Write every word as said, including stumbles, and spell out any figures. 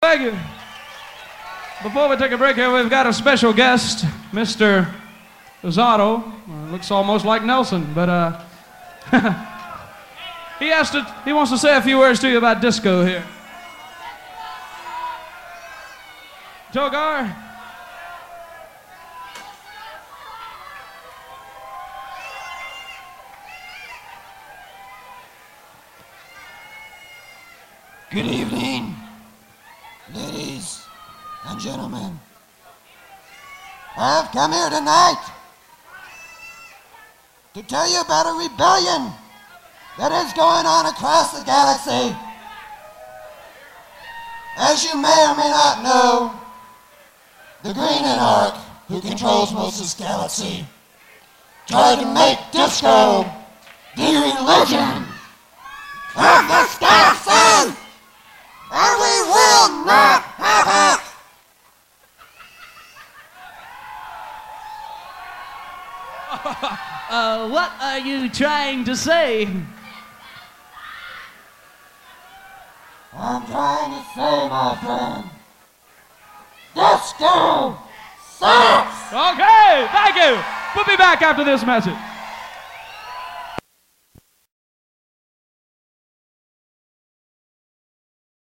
Thank you. Before we take a break here, we've got a special guest, Mister Zotto. Uh, looks almost like Nelson, but uh, he has to. He wants to say a few words to you about disco here. Jogar. Good evening, ladies and gentlemen. I've come here tonight to tell you about a rebellion that is going on across the galaxy. As you may or may not know, the Green Anarch, who controls most of this galaxy, tried to make disco the religion of this galaxy, and we will not have it. uh, what are you trying to say? I'm trying to say, my friend, disco sucks! Okay, thank you. We'll be back after this message.